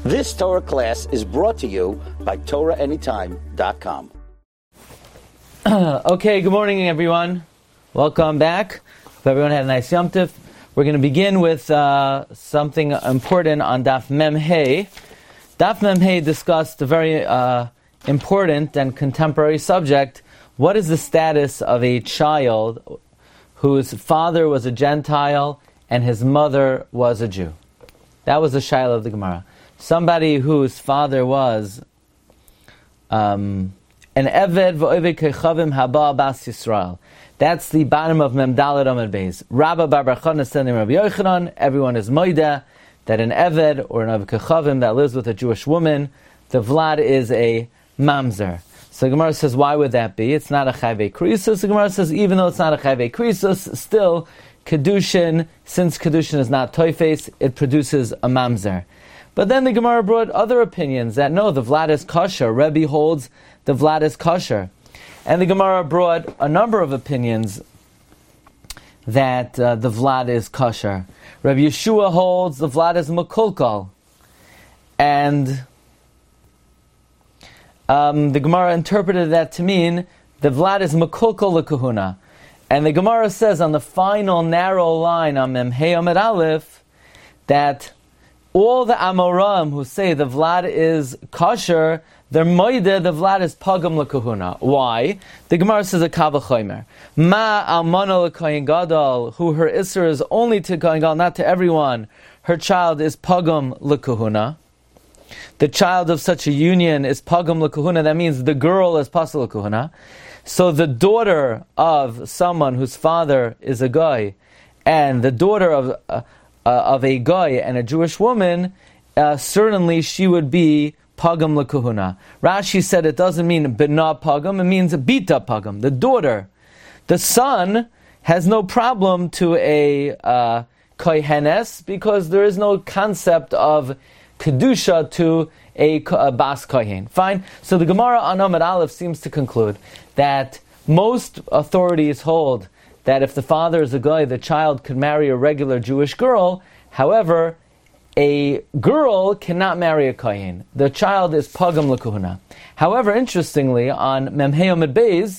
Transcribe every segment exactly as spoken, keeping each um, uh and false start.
This Torah class is brought to you by Torah Anytime dot com. Okay, good morning, everyone. Welcome back. Hope everyone had a nice Yom Tov. We're going to begin with uh, something important on Daf Mem Hey. Daf Mem Hey discussed a very uh, important and contemporary subject. What is the status of a child whose father was a Gentile and his mother was a Jew? That was the Shiloh of the Gemara. Somebody whose father was um, an Eved v'Oved Kechavim Haba Bas Yisrael. That's the bottom of Mem Daled Amud Beis. Rabba Bar Bar Chana said in Rabbi Yochanan, everyone is moida that an Eved or an Oved Kechavim that lives with a Jewish woman, the Vlad is a mamzer. So the Gemara says, why would that be? It's not a Chayvei Krisus. The Gemara says, even though it's not a Chayvei Krisus, still, Kedushin, since Kedushin is not Toifes, it produces a mamzer. But then the Gemara brought other opinions that no, the Vlad is kosher. Rebbe holds the Vlad is kosher. And the Gemara brought a number of opinions that uh, the Vlad is kosher. Rabbi Yeshua holds the Vlad is makulkal. And um, the Gemara interpreted that to mean the Vlad is makulkal lekahuna. And the Gemara says on the final narrow line on Mem Hey Amud Aleph that all the Amoram who say the Vlad is kosher, they're moide, the Vlad is pagam lekahuna. Why? The Gemara says a kavachomer. Ma almana lekohen gadol, who her isser is only to kohen gadol, not to everyone. Her child is pagam lekahuna. The child of such a union is pagam lekahuna. That means the girl is pasal lekahuna. So the daughter of someone whose father is a guy, and the daughter of uh, uh, of a guy and a Jewish woman, uh, certainly she would be pagam lekahuna. Rashi said it doesn't mean bina pagam, it means bita pagam, the daughter. The son has no problem to a uh, kohenes because there is no concept of kedusha to a, a bas kohen. Fine. So the Gemara on Amud Aleph seems to conclude that most authorities hold that if the father is a guy, the child could marry a regular Jewish girl. However, a girl cannot marry a kohen. The child is pagam lekahuna. However, interestingly, on Mem Hey Amud Beis,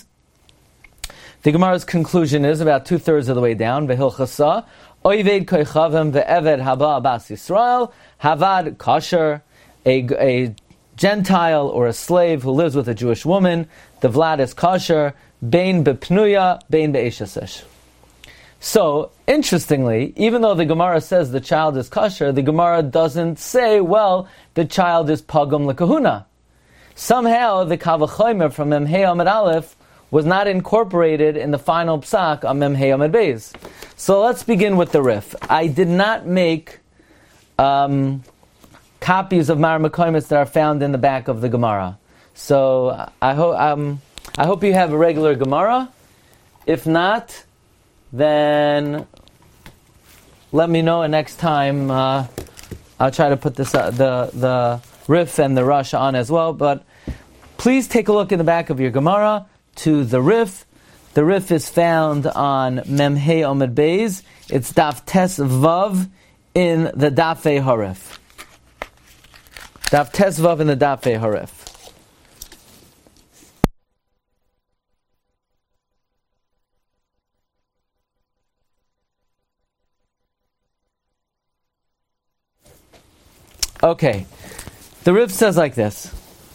the Gemara's conclusion is about two thirds of the way down. V'hilchasa oived koichavim ve'eved haba bas Yisrael havad kosher. A, a Gentile or a slave who lives with a Jewish woman, the Vlad is kosher. Bein bepnuya, bein be'eshasesh. So, interestingly, even though the Gemara says the child is kosher, the Gemara doesn't say, well, the child is pagam lekahuna. Somehow, the kavachomer from Mem Hey Amud Aleph was not incorporated in the final psak on Mem Hey Amud Beis. So let's begin with the Rif. I did not make um, copies of Mar Mekoimis that are found in the back of the Gemara. So I hope um, I hope you have a regular Gemara. If not, then let me know, and next time uh, I'll try to put this uh, the the Rif and the Rush on as well. But please take a look in the back of your Gemara to the Rif. The Rif is found on Mem Hey Amud Beis. It's Daf Tes Vav in the Dafei Harif. Daf Tes Vav in the Dafei Harif. Okay, the Rif says like this.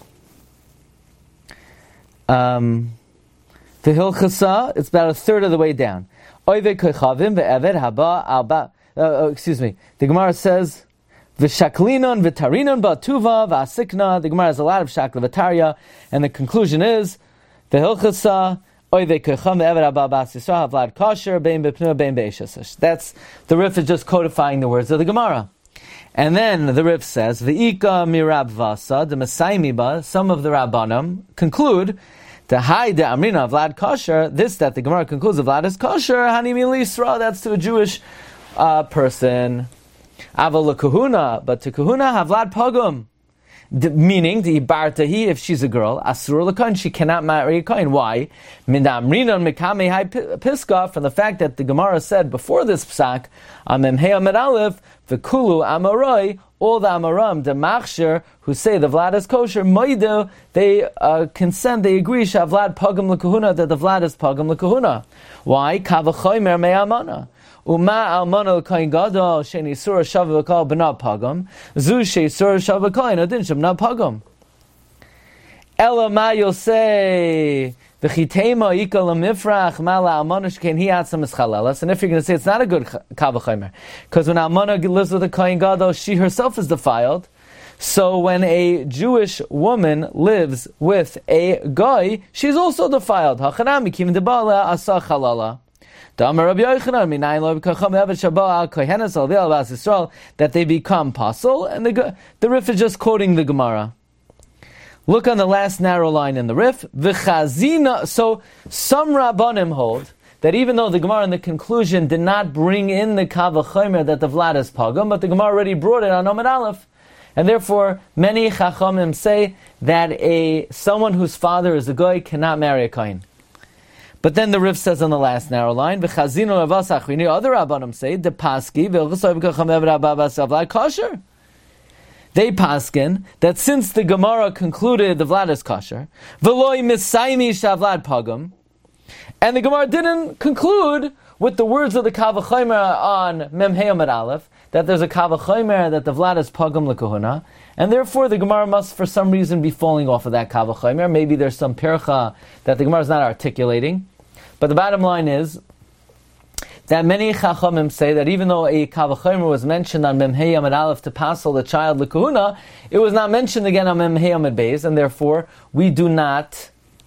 Um, the Hilchasa, it's about a third of the way down. Oived koichavim ve'eved haba alba. Uh, excuse me. The Gemara says, v'shaklinon v'tarinon ba'tuva v'asikna. The Gemara has a lot of shakla v'tarya, and the conclusion is, the Hilchasa, oived koichavim ve'eved haba bas Yisrael havlad kosher bein bepnu bein be'eshasesh. That's, the Rif is just codifying the words of the Gemara. And then the Rif says, V'ika mirab vasa, the Masaimiba, some of the Rabbanim conclude, the Hai de Amrina Vlad kosher, this that the Gemara concludes of Vlad is kosher, Hani Milisra, that's to a Jewish uh, person. Aval kahuna, but to kahuna havlad pogum. D- meaning, the Ibartahi, if she's a girl, Asur l'kohen, she cannot marry a kohen. Why? Mindamrinon mikame hai piska, from the fact that the Gemara said before this psak, Amem Hey Amud Aleph, v'kulu amaroi, all the Amaram, the Machshir, who say the Vlad is kosher, Moidu, they uh, consent, they agree, Shavlad Pagam L'Kahuna, that the Vlad is Pagam L'Kahuna. Why? Kavachoymer Me'amana. Uma almana l'koyin gadol sheni surah shavah v'kol b'nat pagam zu she surah shavah v'kol adin shem not pagam. Ela ma you'll say v'chitema ikal l'mifrach ma la'almana shkein hi atzam eschalelas. And if you're going to say it's not a good kavachomer, because when almana lives with a koyin gadol, she herself is defiled. So when a Jewish woman lives with a guy, she's also defiled. Hachanami kim debala asa chalala. That they become pasul, and the the Rif is just quoting the Gemara. Look on the last narrow line in the Rif. V'chazina. So some Rabbanim hold that even though the Gemara in the conclusion did not bring in the kavachomer that the Vlad is pagam, but the Gemara already brought it on Omid Aleph, and therefore many Chachamim say that a someone whose father is a goy cannot marry a kohen. But then the Rif says on the last narrow line, "V'chazino avasachrini." Other Rabbanim say, "The paski v'chasov kosher." They paskin that since the Gemara concluded the Vlad is kosher, v'loi misaymi shavlad pagam, and the Gemara didn't conclude with the words of the kavachomer on Mem Hey Amud Aleph that there's a kavachomer that the Vlad is pagam l'kahuna, and therefore the Gemara must for some reason be falling off of that kavachomer. Maybe there's some pircha that the Gemara is not articulating. But the bottom line is that many Chachamim say that even though a kavachomer was mentioned on Mem Hey Amud Aleph to passel the child l'kahuna, it was not mentioned again on Mem Hey Amud Beis, and therefore we do not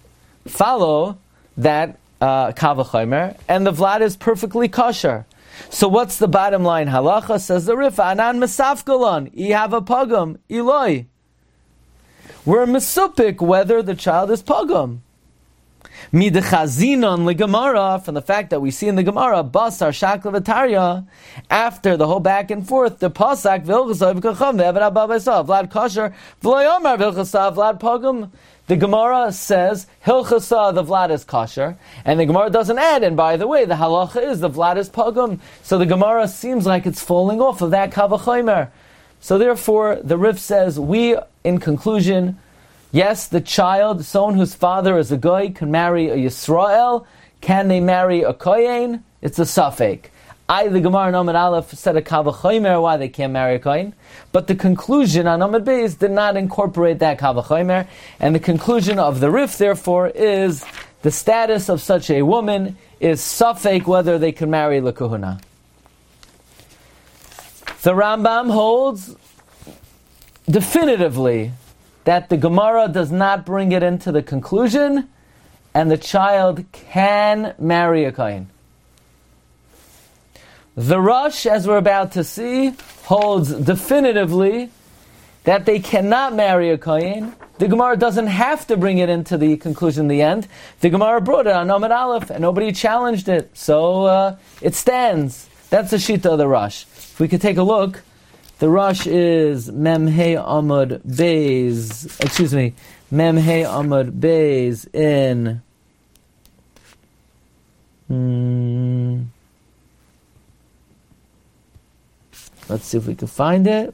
follow that uh, kavachomer, and the Vlad is perfectly kosher. So what's the bottom line halacha? Says the Rif, Anan Mesafgalon, I have a pagam, Eloi. We're mesupik whether the child is pagam. Midechazinon leGemara, from the fact that we see in the Gemara, basar shakla v'tarya, after the whole back and forth, the pasak v'ilchasav v'kacham v'eved ababasav Vlad kosher v'loyomar v'ilchasav Vlad pagam. The Gemara says hilchasa the Vlad is kosher, and the Gemara doesn't add. And by the way, the halacha is the Vlad is pagam. So the Gemara seems like it's falling off of that kavachomer. So therefore, the Rif says we, in conclusion, yes, the child, someone whose father is a goy, can marry a Yisrael. Can they marry a kohen? It's a safek. I, the Gemara in Omid Aleph, said a kavachomer why they can't marry a kohen, but the conclusion on Omid Beis did not incorporate that kavachomer, and the conclusion of the Rif, therefore, is the status of such a woman is safek whether they can marry l'kahuna. The Rambam holds definitively that the Gemara does not bring it into the conclusion, and the child can marry a kohen. The Rosh, as we're about to see, holds definitively that they cannot marry a kohen. The Gemara doesn't have to bring it into the conclusion in the end. The Gemara brought it on Omid Aleph, and nobody challenged it, so uh, it stands. That's the shita of the Rosh. If we could take a look, the Rosh is Mem Hey Amud Beis, excuse me, Mem Hey Amud Beis in... Hmm, let's see if we can find it.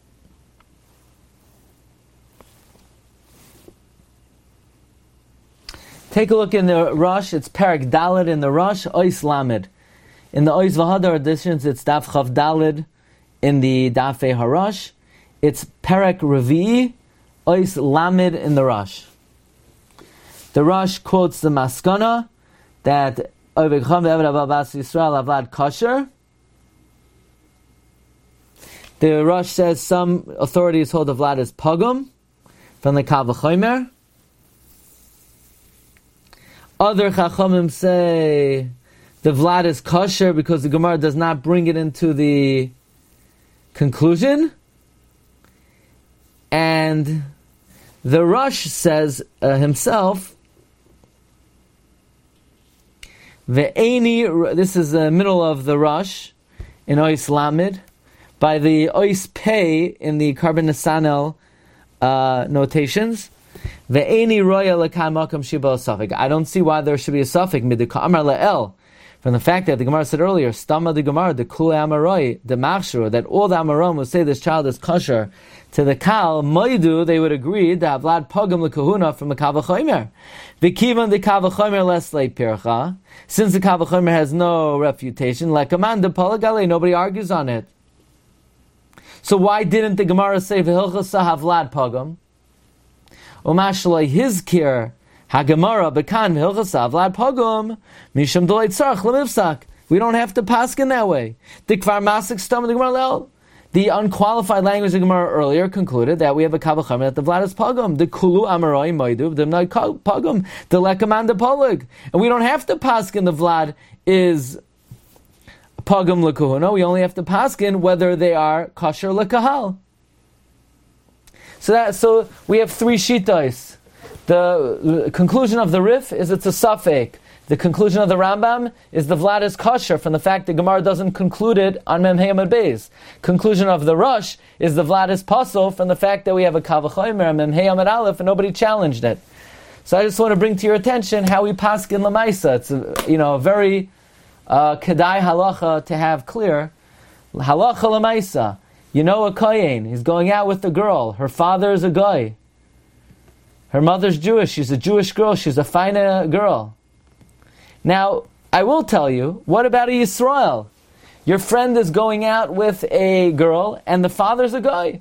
Take a look in the Rosh. It's Perek Daled in the Rosh, Ois Lamed. In the Ois V'Hadar editions, it's Daf Chav Daled. In the Dafei Harash, it's Perek Revi'i, Ois Lamed in the Rosh. The Rosh quotes the Maskana that Oveg Cham Ve'eved Ababas Yisrael Avad Kosher. The Rosh says some authorities hold the Vlad as pagum from the Kavachomer. Other Chachamim say the Vlad is kosher because the Gemara does not bring it into the conclusion. And the Rosh says uh, himself, Ve'eni, this is the middle of the Rosh in Ois Lamed, by the Ois Pei in the Karban Nesanel uh, notations. Ve'eni roya lekan makam shiba safek. I don't see why there should be a safek. Midika amar le'el. from the fact that the Gemara said earlier, Stama the Gemara, the Kul Amaroi, the Machshur, that all the Amarim would say this child is kosher to the Kal, Moidu, they would agree, the Havlad Pogam Lekahuna from the Kavachomer. Vikivan the Kavachomer Leslei Pircha, since the Kavachomer has no refutation, like Amanda Palagale, nobody argues on it. So why didn't the Gemara say V'hilchasa Havlad Pogam? Umashalai Hizkir, HaGemara bekan V'hilchasa Havlad Pogam, Misham Dolei Tzarech Lemivsak. We don't have to paskin that way. The Kvar Masik Stam the Gemara Lel. The unqualified language of the Gemara earlier concluded that we have a Kavachomer that the Vlad is Pogam, the Kulu Amaroi Moidu, the Mnai Pogam, the Lekamanda Polig. And we don't have to paskin the Vlad is Pogam Lekahuna. We only have to paskin whether they are kosher lekahal. So that so we have three shitos. The conclusion of the Rif is it's a safek. The conclusion of the Rambam is the Vlad is kosher from the fact that Gemara doesn't conclude it on Mem Hey Amud Beis. Conclusion of the Rosh is the Vlad is pasul from the fact that we have a Kavachomer on Mem Hey Amud Aleph and nobody challenged it. So I just want to bring to your attention how we paskin Lamaisa. It's a, you know a very uh, kedai halacha to have clear. Halacha Lamaisa. You know a kohen. He's going out with the girl. Her father is a guy. Her mother's Jewish. She's a Jewish girl. She's a fine girl. Now, I will tell you, what about a Yisrael? Your friend is going out with a girl, and the father's a guy.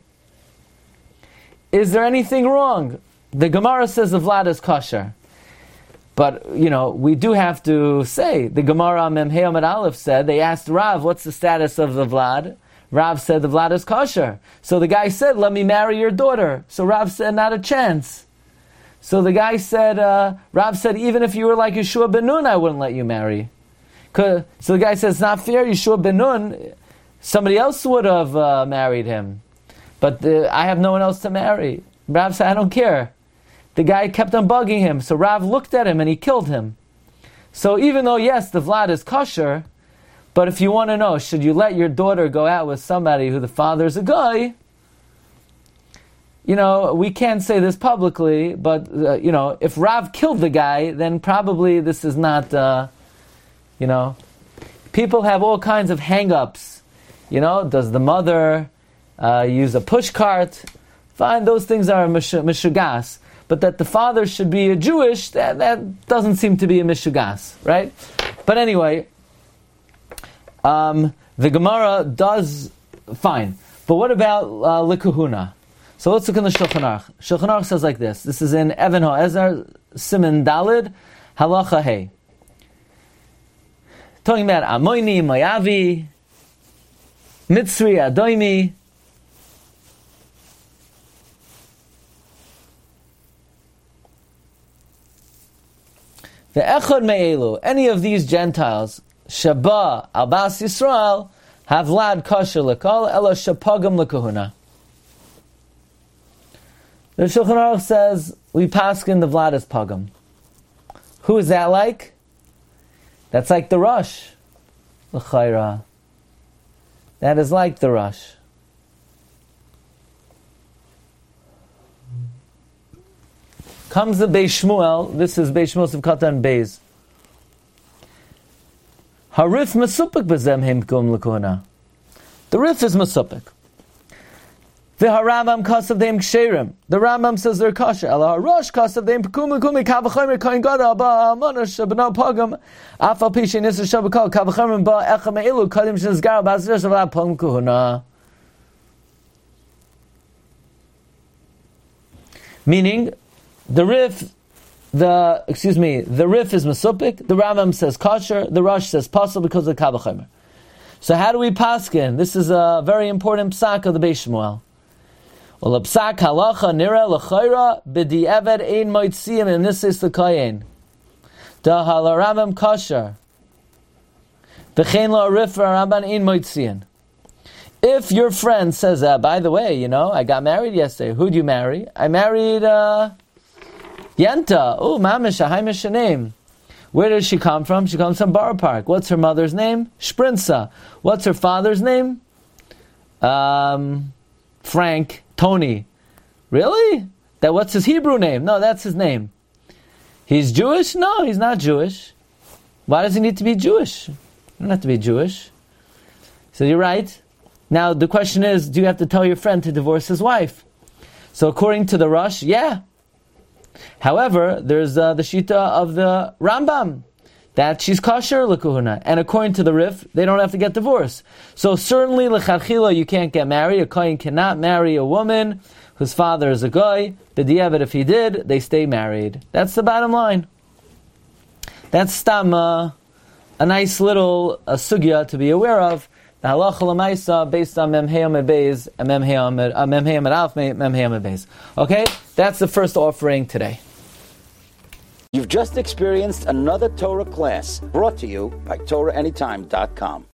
Is there anything wrong? The Gemara says the Vlad is kosher. But, you know, we do have to say, the Gemara Mem Hey Amud Aleph said, they asked Rav, what's the status of the Vlad? Rav said the Vlad is kosher. So the guy said, let me marry your daughter. So Rav said, not a chance. So the guy said, uh, Rav said, even if you were like Yeshua ben Nun, I wouldn't let you marry. So the guy says, it's not fair, Yeshua ben Nun, somebody else would have uh, married him. But uh, I have no one else to marry. Rav said, I don't care. The guy kept on bugging him. So Rav looked at him and he killed him. So even though, yes, the Vlad is kosher, but if you want to know, should you let your daughter go out with somebody who the father's a guy? You know, we can't say this publicly, but, uh, you know, if Rav killed the guy, then probably this is not, uh, you know, people have all kinds of hang-ups. You know, does the mother uh, use a push cart? Fine, those things are mishugas. But that the father should be a Jewish, that, that doesn't seem to be a mishugas, right? But anyway, um, the Gemara does, fine. But what about uh, Likahuna? So let's look in the Shulchan Aruch. Shulchan Aruch says like this. This is in Even HaEzer, Siman Dalid, Halacha Hey. Talking about Amoini, Mayavi, Mitzri, Adoimi. The Echad Me'elu, any of these Gentiles, Shaba, Albas Yisrael, have Vlad kosher lekal, ela shapagam lekahuna. The Shulchan Aruch says, we paskin the Vlad is pagam. Who is that like? That's like the Rosh. L'chayra. That is like the Rosh. Comes the Beis Shmuel. This is Beis Shmuel Sivkata and Beis. Harif mesupik bezem heim kum lekuna. The Rif is mesupik. The Harambam kasav deim ksherim. The Rambam says they're kosher. Ela harosh kasav deim pekum lekumi kavachomer kohen gadol ba amana shabno pagam afal pishin nisr shabakol kavachomer ba echa me'ilu kadim shnizgar bazir shavla pagam kuhuna. Meaning, the Rif, the excuse me, the Rif is mesupik. The Rambam says kosher. The Rosh says pasul because of the kavachomer. So how do we paskin? This is a very important psak of the Beis Shmuel. Well, psak halacha nira l'chayra b'di eved ein moitziyim in nisis l'kayin. Da halarambam kosher. V'chein la'arif v'aramban ein moitziyin. If your friend says, uh, by the way, you know, I got married yesterday. Who'd you marry? I married uh, Yenta. Oh, mamish, a haimish name. Where does she come from? She comes from Borough Park. What's her mother's name? Sprinza. What's her father's name? Um, Frank. Tony. Really? That what's his Hebrew name? No, that's his name. He's Jewish? No, he's not Jewish. Why does he need to be Jewish? You don't have to be Jewish. So you're right. Now the question is, do you have to tell your friend to divorce his wife? So according to the Rosh, yeah. However, there's uh, the Shita of the Rambam, that she's kosher l'kuhuna. And according to the Rif, they don't have to get divorced. So certainly l'chadchila you can't get married. A kohen cannot marry a woman whose father is a goy. B'diavad, if he did, they stay married. That's the bottom line. That's stam, uh, a nice little uh, sugya to be aware of. The halacha l'maisa based on Mem Hey Amud Beis and Mem Hey Amud Aleph, Mem Hey Amud Beis. Okay, that's the first offering today. You've just experienced another Torah class brought to you by Torah Anytime dot com.